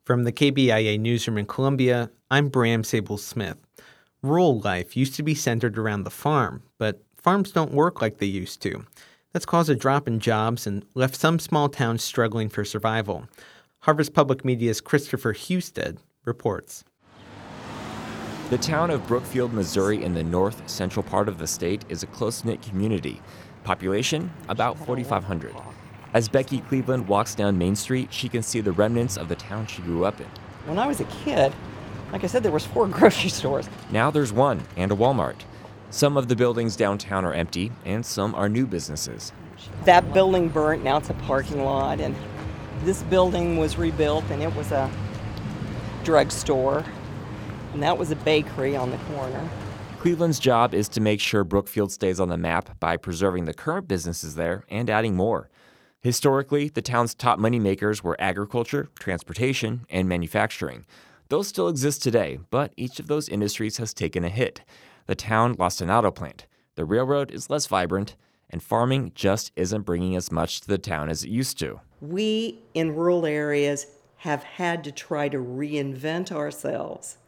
From the KBIA newsroom in Columbia, I'm Bram Sable-Smith. Rural life used to be centered around the farm, but farms don't work like they used to. That's caused a drop in jobs and left some small towns struggling for survival. Harvest Public Media's Christopher Husted reports. The town of Brookfield, Missouri, in the north-central part of the state is a close-knit community. Population, about 4,500. As Becky Cleveland walks down Main Street, she can see the remnants of the town she grew up in. When I was a kid, like I said, there was 4 grocery stores. Now there's one, and a Walmart. Some of the buildings downtown are empty, and some are new businesses. That building burnt, now it's a parking lot, and this building was rebuilt, and it was a drugstore, and that was a bakery on the corner. Cleveland's job is to make sure Brookfield stays on the map by preserving the current businesses there and adding more. Historically, the town's top moneymakers were agriculture, transportation, and manufacturing. Those still exist today, but each of those industries has taken a hit. The town lost an auto plant, the railroad is less vibrant, and farming just isn't bringing as much to the town as it used to. We in rural areas have had to try to reinvent ourselves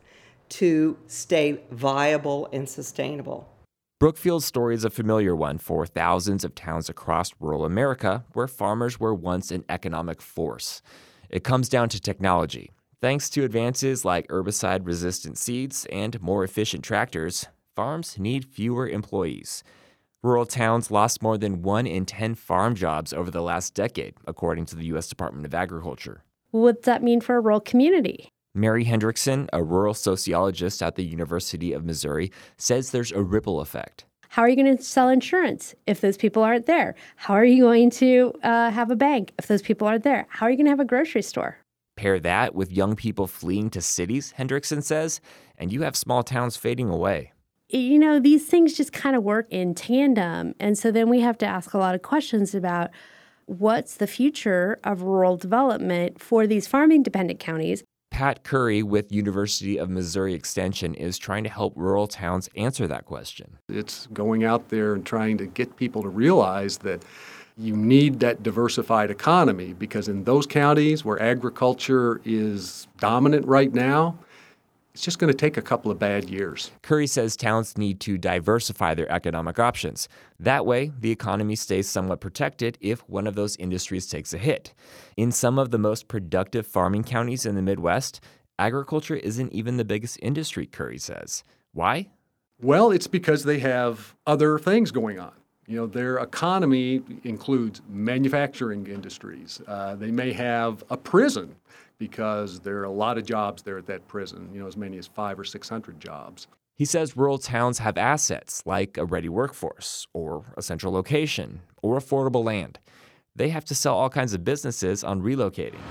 to stay viable and sustainable. Brookfield's story is a familiar one for thousands of towns across rural America where farmers were once an economic force. It comes down to technology. Thanks to advances like herbicide-resistant seeds and more efficient tractors, farms need fewer employees. Rural towns lost more than 1 in 10 farm jobs over the last decade, according to the U.S. Department of Agriculture. What's that mean for a rural community? Mary Hendrickson, a rural sociologist at the University of Missouri, says there's a ripple effect. How are you going to sell insurance if those people aren't there? How are you going to have a bank if those people aren't there? How are you going to have a grocery store? Pair that with young people fleeing to cities, Hendrickson says, and you have small towns fading away. You know, these things just kind of work in tandem. And so then we have to ask a lot of questions about what's the future of rural development for these farming-dependent counties. Pat Curry with University of Missouri Extension is trying to help rural towns answer that question. It's going out there and trying to get people to realize that you need that diversified economy, because in those counties where agriculture is dominant right now, it's just going to take a couple of bad years. Curry says towns need to diversify their economic options. That way, the economy stays somewhat protected if one of those industries takes a hit. In some of the most productive farming counties in the Midwest, agriculture isn't even the biggest industry, Curry says. Why? Well, it's because they have other things going on. You know, their economy includes manufacturing industries. They may have a prison, because there are a lot of jobs there at that prison, as many as 500 or 600 jobs. He says rural towns have assets like a ready workforce or a central location or affordable land. They have to sell all kinds of businesses on relocating.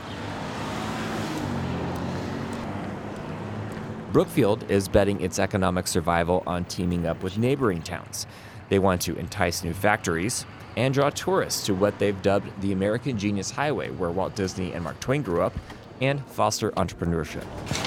Brookfield is betting its economic survival on teaming up with neighboring towns. They want to entice new factories and draw tourists to what they've dubbed the American Genius Highway, where Walt Disney and Mark Twain grew up, and foster entrepreneurship.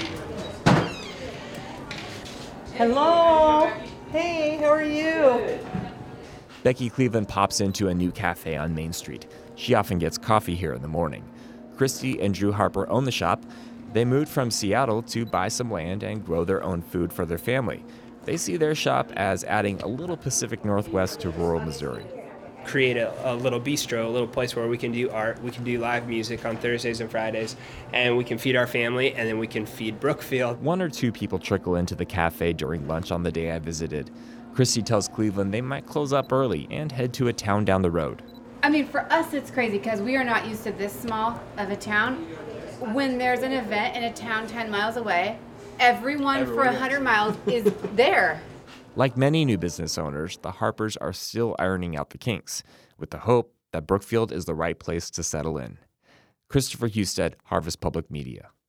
Hello. Hey, how are you? Becky Cleveland pops into a new cafe on Main Street. She often gets coffee here in the morning. Christy and Drew Harper own the shop. They moved from Seattle to buy some land and grow their own food for their family. They see their shop as adding a little Pacific Northwest to rural Missouri. Create a little bistro, a little place where we can do art, we can do live music on Thursdays and Fridays, and we can feed our family, and then we can feed Brookfield. 1 or 2 people trickle into the cafe during lunch on the day I visited. Christy tells Cleveland they might close up early and head to a town down the road. I mean, for us, it's crazy because we are not used to this small of a town. When there's an event in a town 10 miles away, everyone for 100 miles is there. Like many new business owners, the Harpers are still ironing out the kinks, with the hope that Brookfield is the right place to settle in. Christopher Husted, Harvest Public Media.